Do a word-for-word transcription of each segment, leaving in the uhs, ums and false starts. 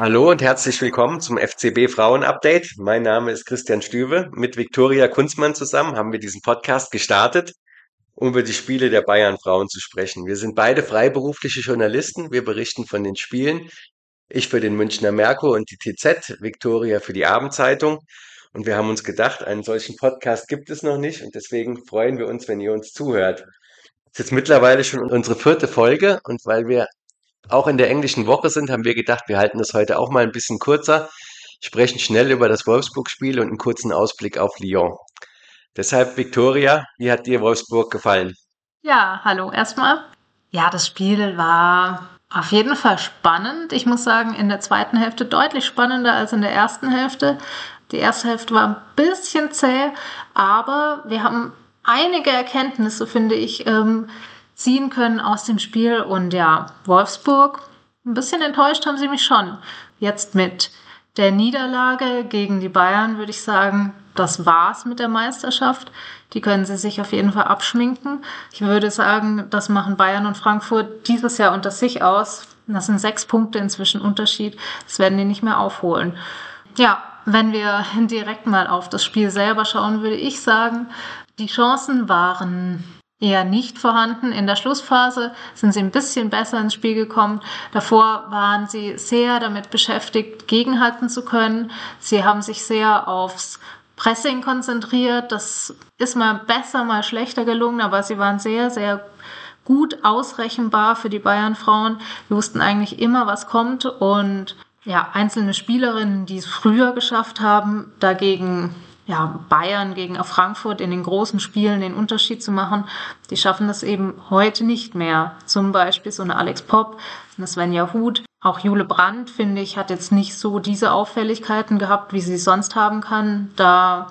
Hallo und herzlich willkommen zum F C B Frauen Update. Mein Name ist Christian Stüwe. Mit Viktoria Kunzmann zusammen haben wir diesen Podcast gestartet, um über die Spiele der Bayern Frauen zu sprechen. Wir sind beide freiberufliche Journalisten. Wir berichten von den Spielen. Ich für den Münchner Merkur und die T Z, Viktoria für die Abendzeitung. Und wir haben uns gedacht, einen solchen Podcast gibt es noch nicht und deswegen freuen wir uns, wenn ihr uns zuhört. Es ist jetzt mittlerweile schon unsere vierte Folge und weil wir auch in der englischen Woche sind, haben wir gedacht, wir halten das heute auch mal ein bisschen kurzer, sprechen schnell über das Wolfsburg-Spiel und einen kurzen Ausblick auf Lyon. Deshalb, Viktoria, wie hat dir Wolfsburg gefallen? Ja, hallo erstmal. Ja, das Spiel war auf jeden Fall spannend. Ich muss sagen, in der zweiten Hälfte deutlich spannender als in der ersten Hälfte. Die erste Hälfte war ein bisschen zäh, aber wir haben einige Erkenntnisse, finde ich, ähm, ziehen können aus dem Spiel. Und ja, Wolfsburg, ein bisschen enttäuscht haben sie mich schon. Jetzt mit der Niederlage gegen die Bayern würde ich sagen, das war's mit der Meisterschaft. Die können sie sich auf jeden Fall abschminken. Ich würde sagen, das machen Bayern und Frankfurt dieses Jahr unter sich aus. Das sind sechs Punkte inzwischen Unterschied. Das werden die nicht mehr aufholen. Ja, wenn wir direkt mal auf das Spiel selber schauen, würde ich sagen, die Chancen waren eher nicht vorhanden. In der Schlussphase sind sie ein bisschen besser ins Spiel gekommen. Davor waren sie sehr damit beschäftigt, gegenhalten zu können. Sie haben sich sehr aufs Pressing konzentriert. Das ist mal besser, mal schlechter gelungen, aber sie waren sehr, sehr gut ausrechenbar für die Bayern-Frauen. Wir wussten eigentlich immer, was kommt, und ja, einzelne Spielerinnen, die es früher geschafft haben, dagegen ja, Bayern gegen Frankfurt in den großen Spielen den Unterschied zu machen, die schaffen das eben heute nicht mehr. Zum Beispiel so eine Alex Popp, eine Svenja Huth. Auch Jule Brandt, finde ich, hat jetzt nicht so diese Auffälligkeiten gehabt, wie sie es sonst haben kann. Da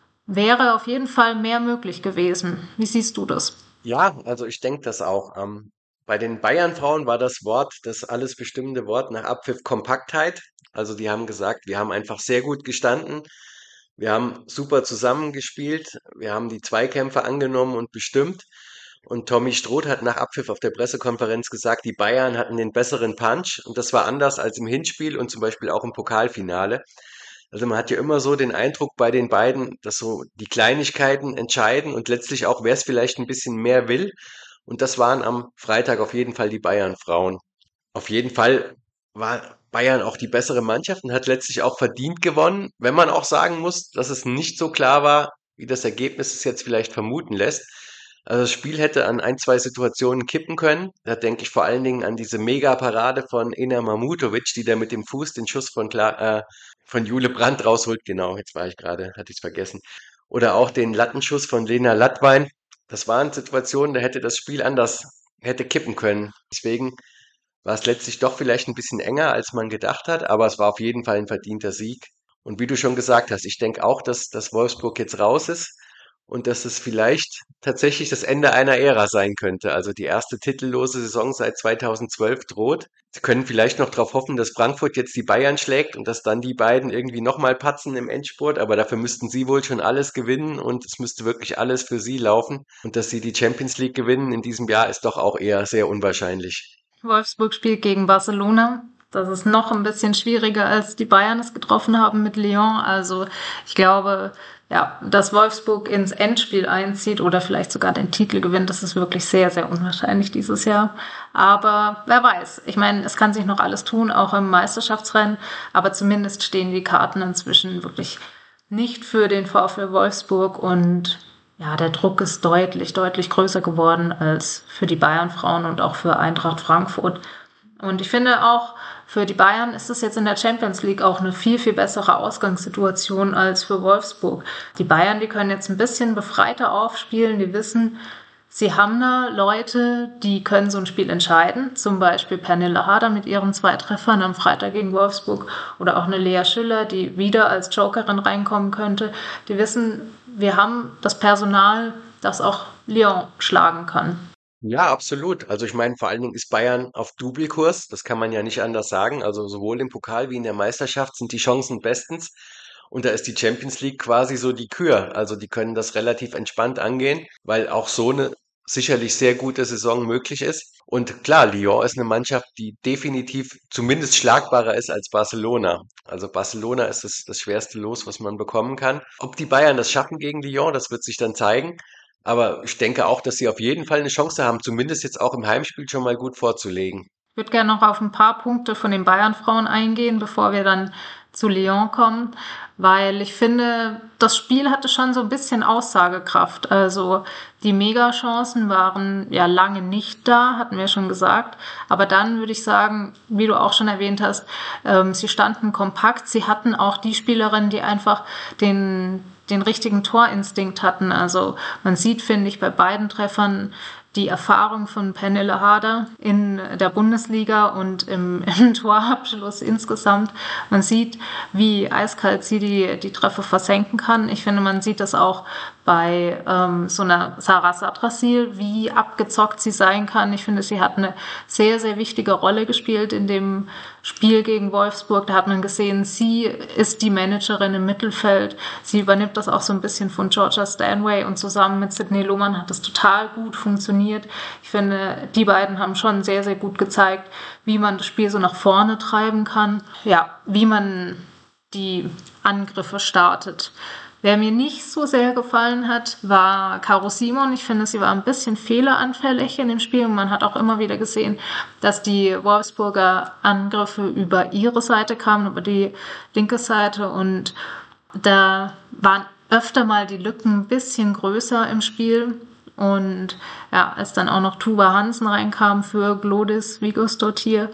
wäre auf jeden Fall mehr möglich gewesen. Wie siehst du das? Ja, also ich denke das auch. Ähm, bei den Bayern-Frauen war das Wort, das alles bestimmende Wort nach Abpfiff Kompaktheit. Also die haben gesagt, wir haben einfach sehr gut gestanden. Wir haben super zusammengespielt. Wir haben die Zweikämpfe angenommen und bestimmt. Und Tommy Stroth hat nach Abpfiff auf der Pressekonferenz gesagt, die Bayern hatten den besseren Punch. Und das war anders als im Hinspiel und zum Beispiel auch im Pokalfinale. Also man hat ja immer so den Eindruck bei den beiden, dass so die Kleinigkeiten entscheiden und letztlich auch, wer es vielleicht ein bisschen mehr will. Und das waren am Freitag auf jeden Fall die Bayern-Frauen. Auf jeden Fall war Bayern auch die bessere Mannschaft und hat letztlich auch verdient gewonnen, wenn man auch sagen muss, dass es nicht so klar war, wie das Ergebnis es jetzt vielleicht vermuten lässt. Also das Spiel hätte an ein, zwei Situationen kippen können. Da denke ich vor allen Dingen an diese Mega-Parade von Ena Mamutovic, die da mit dem Fuß den Schuss von, Kla äh, von Jule Brandt rausholt. Genau, jetzt war ich gerade, hatte ich es vergessen. Oder auch den Lattenschuss von Lena Lattwein. Das waren Situationen, da hätte das Spiel anders, hätte kippen können. Deswegen war es letztlich doch vielleicht ein bisschen enger, als man gedacht hat, aber es war auf jeden Fall ein verdienter Sieg. Und wie du schon gesagt hast, ich denke auch, dass, dass Wolfsburg jetzt raus ist und dass es vielleicht tatsächlich das Ende einer Ära sein könnte. Also die erste titellose Saison seit zweitausendzwölf droht. Sie können vielleicht noch darauf hoffen, dass Frankfurt jetzt die Bayern schlägt und dass dann die beiden irgendwie nochmal patzen im Endspurt, aber dafür müssten sie wohl schon alles gewinnen und es müsste wirklich alles für sie laufen. Und dass sie die Champions League gewinnen in diesem Jahr ist doch auch eher sehr unwahrscheinlich. Wolfsburg spielt gegen Barcelona. Das ist noch ein bisschen schwieriger, als die Bayern es getroffen haben mit Lyon. Also ich glaube, ja, dass Wolfsburg ins Endspiel einzieht oder vielleicht sogar den Titel gewinnt, das ist wirklich sehr, sehr unwahrscheinlich dieses Jahr. Aber wer weiß. Ich meine, es kann sich noch alles tun, auch im Meisterschaftsrennen. Aber zumindest stehen die Karten inzwischen wirklich nicht für den VfL Wolfsburg, und ja, der Druck ist deutlich, deutlich größer geworden als für die Bayern-Frauen und auch für Eintracht Frankfurt. Und ich finde auch, für die Bayern ist es jetzt in der Champions League auch eine viel, viel bessere Ausgangssituation als für Wolfsburg. Die Bayern, die können jetzt ein bisschen befreiter aufspielen, die wissen, sie haben da Leute, die können so ein Spiel entscheiden. Zum Beispiel Pernille Harder mit ihren zwei Treffern am Freitag gegen Wolfsburg oder auch eine Lea Schüller, die wieder als Jokerin reinkommen könnte. Die wissen, wir haben das Personal, das auch Lyon schlagen kann. Ja, absolut. Also ich meine, vor allen Dingen ist Bayern auf Doublekurs. Das kann man ja nicht anders sagen. Also sowohl im Pokal wie in der Meisterschaft sind die Chancen bestens. Und da ist die Champions League quasi so die Kür. Also die können das relativ entspannt angehen, weil auch so eine sicherlich sehr gute Saison möglich ist. Und klar, Lyon ist eine Mannschaft, die definitiv zumindest schlagbarer ist als Barcelona. Also Barcelona ist das, das schwerste Los, was man bekommen kann. Ob die Bayern das schaffen gegen Lyon, das wird sich dann zeigen. Aber ich denke auch, dass sie auf jeden Fall eine Chance haben, zumindest jetzt auch im Heimspiel schon mal gut vorzulegen. Ich würde gerne noch auf ein paar Punkte von den Bayern-Frauen eingehen, bevor wir dann zu Lyon kommen, weil ich finde, das Spiel hatte schon so ein bisschen Aussagekraft. Also die Megachancen waren ja lange nicht da, hatten wir schon gesagt. Aber dann würde ich sagen, wie du auch schon erwähnt hast, ähm, sie standen kompakt. Sie hatten auch die Spielerinnen, die einfach den den richtigen Torinstinkt hatten. Also man sieht, finde ich, bei beiden Treffern die Erfahrung von Pernille Harder in der Bundesliga und im, im Torabschluss insgesamt. Man sieht, wie eiskalt sie die, die Treffer versenken kann. Ich finde, man sieht das auch bei ähm, so einer Sarah Sadrasil, wie abgezockt sie sein kann. Ich finde, sie hat eine sehr, sehr wichtige Rolle gespielt in dem Spiel gegen Wolfsburg. Da hat man gesehen, sie ist die Managerin im Mittelfeld. Sie übernimmt das auch so ein bisschen von Georgia Stanway und zusammen mit Sydney Lohmann hat das total gut funktioniert. Ich finde, die beiden haben schon sehr, sehr gut gezeigt, wie man das Spiel so nach vorne treiben kann. Ja, wie man die Angriffe startet. Wer mir nicht so sehr gefallen hat, war Caro Simon. Ich finde, sie war ein bisschen fehleranfällig in dem Spiel. Und man hat auch immer wieder gesehen, dass die Wolfsburger Angriffe über ihre Seite kamen, über die linke Seite. Und da waren öfter mal die Lücken ein bisschen größer im Spiel. Und ja, als dann auch noch Tuva Hansen reinkam für Glodis Vigosdottir,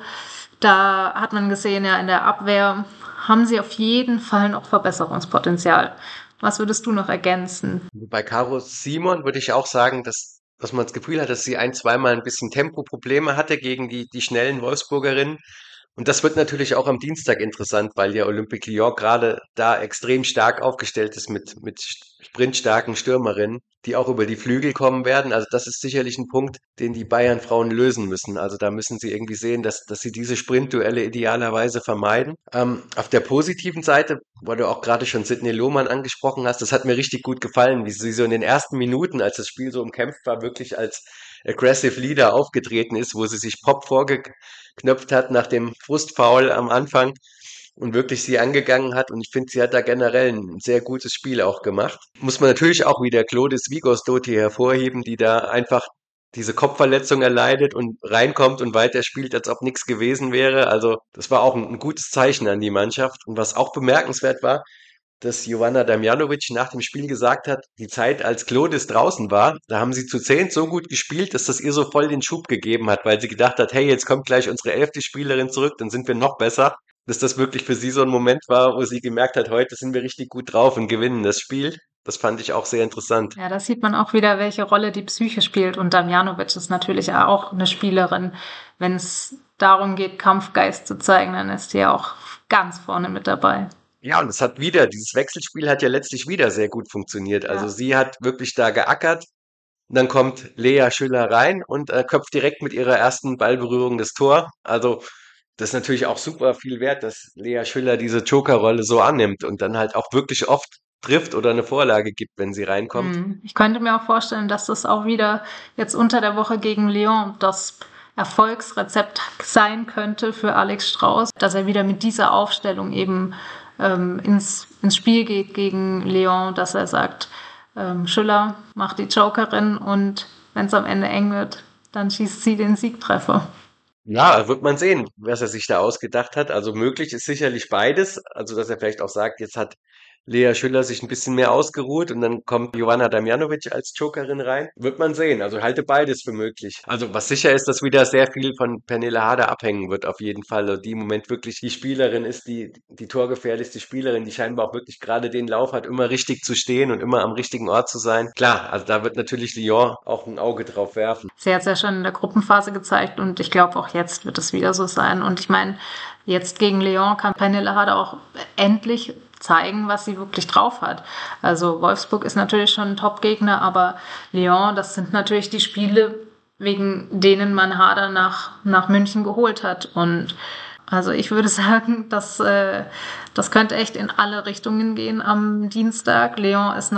da hat man gesehen, ja, in der Abwehr haben sie auf jeden Fall noch Verbesserungspotenzial. Was würdest du noch ergänzen? Bei Caro Simon würde ich auch sagen, dass, dass man das Gefühl hat, dass sie ein, zweimal ein bisschen Tempoprobleme hatte gegen die, die schnellen Wolfsburgerinnen. Und das wird natürlich auch am Dienstag interessant, weil ja Olympique Lyon gerade da extrem stark aufgestellt ist mit, mit sprintstarken Stürmerinnen, die auch über die Flügel kommen werden. Also das ist sicherlich ein Punkt, den die Bayern-Frauen lösen müssen. Also da müssen sie irgendwie sehen, dass, dass sie diese Sprintduelle idealerweise vermeiden. Ähm, auf der positiven Seite, wo du auch gerade schon Sydney Lohmann angesprochen hast, das hat mir richtig gut gefallen, wie sie so in den ersten Minuten, als das Spiel so umkämpft war, wirklich als Aggressive Leader aufgetreten ist, wo sie sich Pop vorgeknöpft hat nach dem Frustfoul am Anfang und wirklich sie angegangen hat. Und ich finde, sie hat da generell ein sehr gutes Spiel auch gemacht. Muss man natürlich auch wieder Clodis Vigosdottir hervorheben, die da einfach diese Kopfverletzung erleidet und reinkommt und weiterspielt, als ob nichts gewesen wäre. Also das war auch ein, ein gutes Zeichen an die Mannschaft. Und was auch bemerkenswert war, dass Jovana Damjanovic nach dem Spiel gesagt hat, die Zeit, als Clodis draußen war, da haben sie zu zehn so gut gespielt, dass das ihr so voll den Schub gegeben hat, weil sie gedacht hat, hey, jetzt kommt gleich unsere elfte Spielerin zurück, dann sind wir noch besser. Dass das wirklich für sie so ein Moment war, wo sie gemerkt hat, heute sind wir richtig gut drauf und gewinnen das Spiel. Das fand ich auch sehr interessant. Ja, da sieht man auch wieder, welche Rolle die Psyche spielt. Und Damjanovic ist natürlich auch eine Spielerin. Wenn es darum geht, Kampfgeist zu zeigen, dann ist die auch ganz vorne mit dabei. Ja, und es hat wieder, dieses Wechselspiel hat ja letztlich wieder sehr gut funktioniert. Also Ja. sie hat wirklich da geackert. Und dann kommt Lea Schüller rein und äh, köpft direkt mit ihrer ersten Ballberührung das Tor. Also das ist natürlich auch super viel wert, dass Lea Schüller diese Jokerrolle so annimmt und dann halt auch wirklich oft trifft oder eine Vorlage gibt, wenn sie reinkommt. Hm. Ich könnte mir auch vorstellen, dass das auch wieder jetzt unter der Woche gegen Lyon das Erfolgsrezept sein könnte für Alex Strauß, dass er wieder mit dieser Aufstellung eben ähm, ins, ins Spiel geht gegen Lyon, dass er sagt, ähm, Schüller macht die Jokerin und wenn es am Ende eng wird, dann schießt sie den Siegtreffer. Ja, wird man sehen, was er sich da ausgedacht hat. Also möglich ist sicherlich beides. Also, dass er vielleicht auch sagt, jetzt hat Lea Schüller sich ein bisschen mehr ausgeruht und dann kommt Jovana Damjanovic als Jokerin rein. Wird man sehen. Also halte beides für möglich. Also was sicher ist, dass wieder sehr viel von Pernille Harder abhängen wird, auf jeden Fall. Also die im Moment wirklich die Spielerin ist, die, die torgefährlichste Spielerin, die scheinbar auch wirklich gerade den Lauf hat, immer richtig zu stehen und immer am richtigen Ort zu sein. Klar, also da wird natürlich Lyon auch ein Auge drauf werfen. Sie hat es ja schon in der Gruppenphase gezeigt und ich glaube, auch jetzt wird es wieder so sein. Und ich meine, jetzt gegen Lyon kann Pernille Harder auch endlich zeigen, was sie wirklich drauf hat. Also Wolfsburg ist natürlich schon ein Top-Gegner, aber Lyon, das sind natürlich die Spiele, wegen denen man Harder nach, nach München geholt hat. Und also ich würde sagen, dass, äh, das könnte echt in alle Richtungen gehen am Dienstag. Lyon ist noch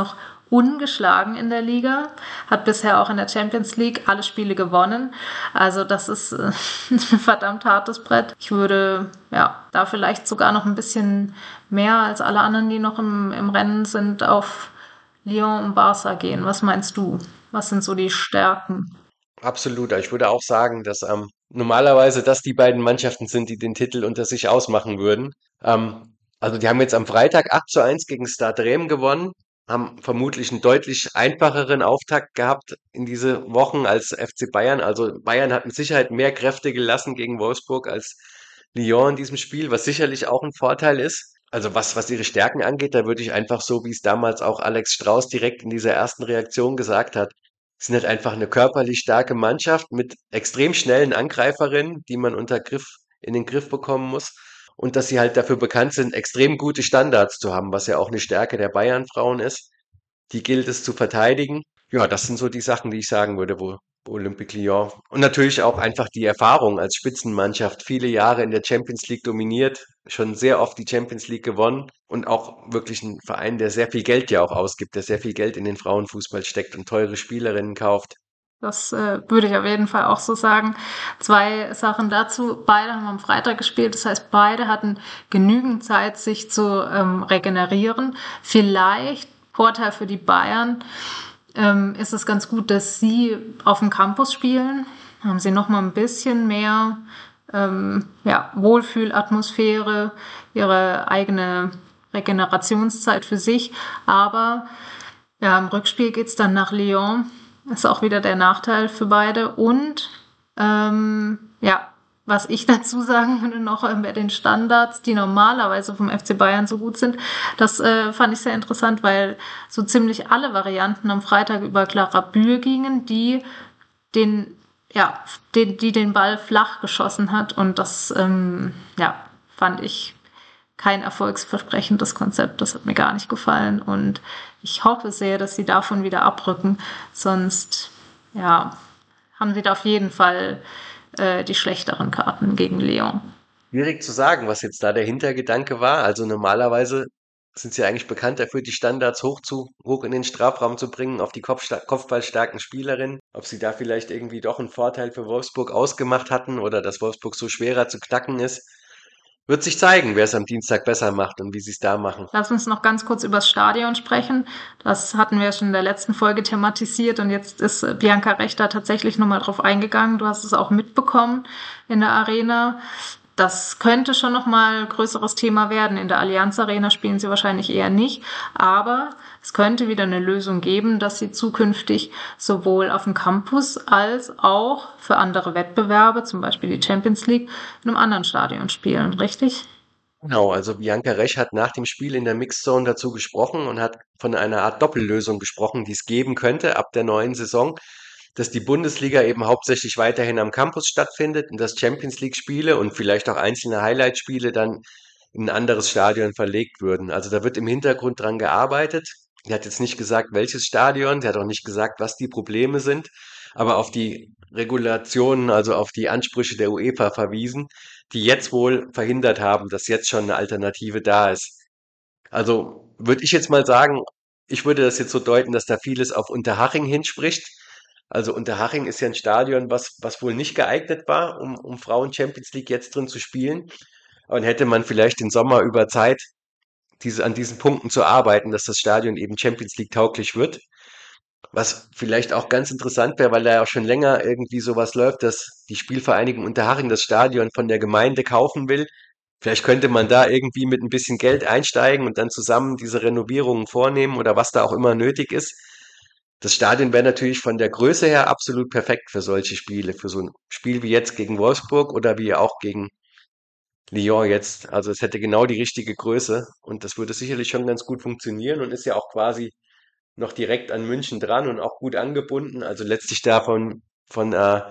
ungeschlagen in der Liga, hat bisher auch in der Champions League alle Spiele gewonnen. Also das ist äh, ein verdammt hartes Brett. Ich würde ja da vielleicht sogar noch ein bisschen mehr als alle anderen, die noch im, im Rennen sind, auf Lyon und Barca gehen. Was meinst du? Was sind so die Stärken? Absolut. Ich würde auch sagen, dass ähm, normalerweise das die beiden Mannschaften sind, die den Titel unter sich ausmachen würden. Ähm, also die haben jetzt am Freitag acht zu eins gegen Stade Reims gewonnen, haben vermutlich einen deutlich einfacheren Auftakt gehabt in diese Wochen als F C Bayern. Also Bayern hat mit Sicherheit mehr Kräfte gelassen gegen Wolfsburg als Lyon in diesem Spiel, was sicherlich auch ein Vorteil ist. Also was, was ihre Stärken angeht, da würde ich einfach so, wie es damals auch Alex Strauß direkt in dieser ersten Reaktion gesagt hat, sind halt einfach eine körperlich starke Mannschaft mit extrem schnellen Angreiferinnen, die man unter Griff in den Griff bekommen muss. Und dass sie halt dafür bekannt sind, extrem gute Standards zu haben, was ja auch eine Stärke der Bayern-Frauen ist. Die gilt es zu verteidigen. Ja, das sind so die Sachen, die ich sagen würde, wo, wo Olympique Lyon. Und natürlich auch einfach die Erfahrung als Spitzenmannschaft, viele Jahre in der Champions League dominiert, schon sehr oft die Champions League gewonnen und auch wirklich ein Verein, der sehr viel Geld ja auch ausgibt, der sehr viel Geld in den Frauenfußball steckt und teure Spielerinnen kauft. Das äh, würde ich auf jeden Fall auch so sagen. Zwei Sachen dazu. Beide haben am Freitag gespielt. Das heißt, beide hatten genügend Zeit, sich zu ähm, regenerieren. Vielleicht Vorteil für die Bayern ähm, ist es ganz gut, dass sie auf dem Campus spielen. Haben sie noch mal ein bisschen mehr ähm, ja, Wohlfühlatmosphäre, ihre eigene Regenerationszeit für sich. Aber ja, im Rückspiel geht's dann nach Lyon. Ist auch wieder der Nachteil für beide. Und ähm, ja, was ich dazu sagen würde noch äh, bei den Standards, die normalerweise vom F C Bayern so gut sind, das äh, fand ich sehr interessant, weil so ziemlich alle Varianten am Freitag über Clara Bühl gingen, die den, ja, den, die den Ball flach geschossen hat. Und das, ähm, ja, fand ich kein erfolgsversprechendes Konzept. Das hat mir gar nicht gefallen. Und ich hoffe sehr, dass sie davon wieder abrücken. Sonst, ja, haben sie da auf jeden Fall äh, die schlechteren Karten gegen Lyon. Schwierig zu sagen, was jetzt da der Hintergedanke war. Also normalerweise sind sie eigentlich bekannt dafür, die Standards hoch zu, hoch in den Strafraum zu bringen, auf die Kopfsta kopfballstarken Spielerinnen. Ob sie da vielleicht irgendwie doch einen Vorteil für Wolfsburg ausgemacht hatten oder dass Wolfsburg so schwerer zu knacken ist, wird sich zeigen, wer es am Dienstag besser macht und wie sie es da machen. Lass uns noch ganz kurz über das Stadion sprechen. Das hatten wir ja schon in der letzten Folge thematisiert und jetzt ist äh, Bianca Rechter tatsächlich nochmal drauf eingegangen. Du hast es auch mitbekommen in der Arena. Das könnte schon nochmal ein größeres Thema werden. In der Allianz Arena spielen sie wahrscheinlich eher nicht. Aber es könnte wieder eine Lösung geben, dass sie zukünftig sowohl auf dem Campus als auch für andere Wettbewerbe, zum Beispiel die Champions League, in einem anderen Stadion spielen. Richtig? Genau, also Bianca Resch hat nach dem Spiel in der Mixzone dazu gesprochen und hat von einer Art Doppellösung gesprochen, die es geben könnte ab der neuen Saison, dass die Bundesliga eben hauptsächlich weiterhin am Campus stattfindet und dass Champions League Spiele und vielleicht auch einzelne Highlight-Spiele dann in ein anderes Stadion verlegt würden. Also da wird im Hintergrund dran gearbeitet. Sie hat jetzt nicht gesagt, welches Stadion, sie hat auch nicht gesagt, was die Probleme sind, aber auf die Regulationen, also auf die Ansprüche der UEFA verwiesen, die jetzt wohl verhindert haben, dass jetzt schon eine Alternative da ist. Also würde ich jetzt mal sagen, ich würde das jetzt so deuten, dass da vieles auf Unterhaching hinspricht. Also Unterhaching ist ja ein Stadion, was, was wohl nicht geeignet war, um, um Frauen Champions League jetzt drin zu spielen. Und hätte man vielleicht den Sommer über Zeit, diese, an diesen Punkten zu arbeiten, dass das Stadion eben Champions League tauglich wird. Was vielleicht auch ganz interessant wäre, weil da ja auch schon länger irgendwie sowas läuft, dass die Spielvereinigung Unterhaching das Stadion von der Gemeinde kaufen will. Vielleicht könnte man da irgendwie mit ein bisschen Geld einsteigen und dann zusammen diese Renovierungen vornehmen oder was da auch immer nötig ist. Das Stadion wäre natürlich von der Größe her absolut perfekt für solche Spiele, für so ein Spiel wie jetzt gegen Wolfsburg oder wie auch gegen Lyon jetzt. Also es hätte genau die richtige Größe und das würde sicherlich schon ganz gut funktionieren und ist ja auch quasi noch direkt an München dran und auch gut angebunden. Also letztlich da von, von, äh,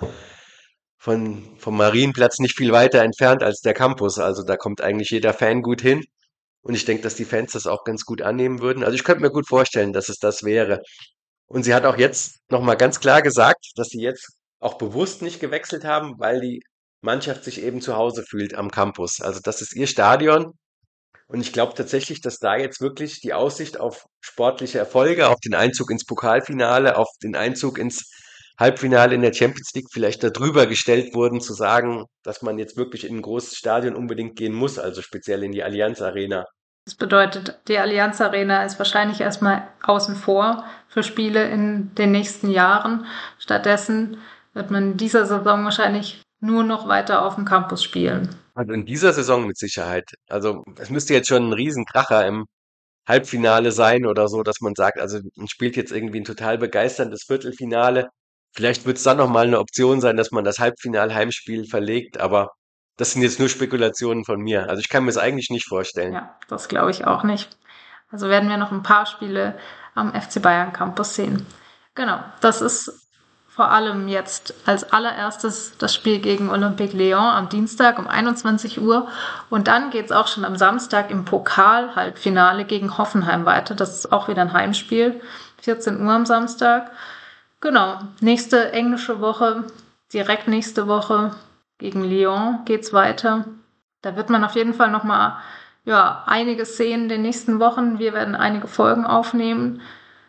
von, vom Marienplatz nicht viel weiter entfernt als der Campus. Also da kommt eigentlich jeder Fan gut hin. Und ich denke, dass die Fans das auch ganz gut annehmen würden. Also ich könnte mir gut vorstellen, dass es das wäre. Und sie hat auch jetzt nochmal ganz klar gesagt, dass sie jetzt auch bewusst nicht gewechselt haben, weil die Mannschaft sich eben zu Hause fühlt am Campus. Also das ist ihr Stadion Und ich glaube tatsächlich, dass da jetzt wirklich die Aussicht auf sportliche Erfolge, auf den Einzug ins Pokalfinale, auf den Einzug ins Halbfinale in der Champions League vielleicht darüber gestellt wurden, zu sagen, dass man jetzt wirklich in ein großes Stadion unbedingt gehen muss, also speziell in die Allianz Arena. Das bedeutet, die Allianz Arena ist wahrscheinlich erstmal außen vor für Spiele in den nächsten Jahren. Stattdessen wird man in dieser Saison wahrscheinlich nur noch weiter auf dem Campus spielen. Also in dieser Saison mit Sicherheit. Also es müsste jetzt schon ein Riesenkracher im Halbfinale sein oder so, dass man sagt, also man spielt jetzt irgendwie ein total begeisterndes Viertelfinale. Vielleicht wird es dann noch mal eine Option sein, dass man das Halbfinal-Heimspiel verlegt, aber das sind jetzt nur Spekulationen von mir. Also ich kann mir es eigentlich nicht vorstellen. Ja, das glaube ich auch nicht. Also werden wir noch ein paar Spiele am F C Bayern Campus sehen. Genau, das ist vor allem jetzt als allererstes das Spiel gegen Olympique Lyon am Dienstag um einundzwanzig Uhr. Und dann geht es auch schon am Samstag im Pokal-Halbfinale gegen Hoffenheim weiter. Das ist auch wieder ein Heimspiel, vierzehn Uhr am Samstag. Genau, nächste englische Woche, direkt nächste Woche gegen Lyon geht's weiter. Da wird man auf jeden Fall nochmal ja, einiges sehen in den nächsten Wochen. Wir werden einige Folgen aufnehmen.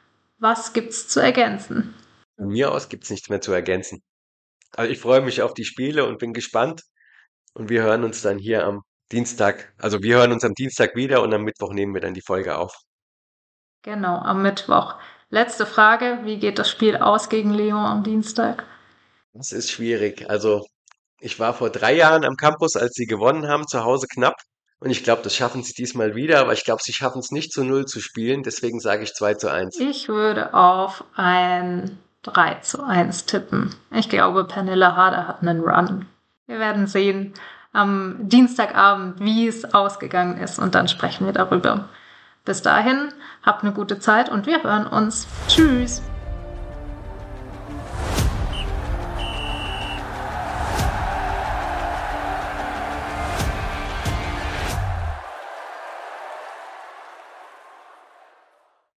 Was gibt's zu ergänzen? Von mir aus gibt's nichts mehr zu ergänzen. Also ich freue mich auf die Spiele und bin gespannt. Und wir hören uns dann hier am Dienstag, also wir hören uns am Dienstag wieder und am Mittwoch nehmen wir dann die Folge auf. Genau, am Mittwoch. Letzte Frage, wie geht das Spiel aus gegen Lyon am Dienstag? Das ist schwierig. Also ich war vor drei Jahren am Campus, als sie gewonnen haben, zu Hause knapp. Und ich glaube, das schaffen sie diesmal wieder, aber ich glaube, sie schaffen es nicht zu null zu spielen. Deswegen sage ich zwei zu eins. Ich würde auf ein drei zu eins tippen. Ich glaube, Pernilla Harder hat einen Run. Wir werden sehen am Dienstagabend, wie es ausgegangen ist und dann sprechen wir darüber. Bis dahin, habt eine gute Zeit und wir hören uns. Tschüss!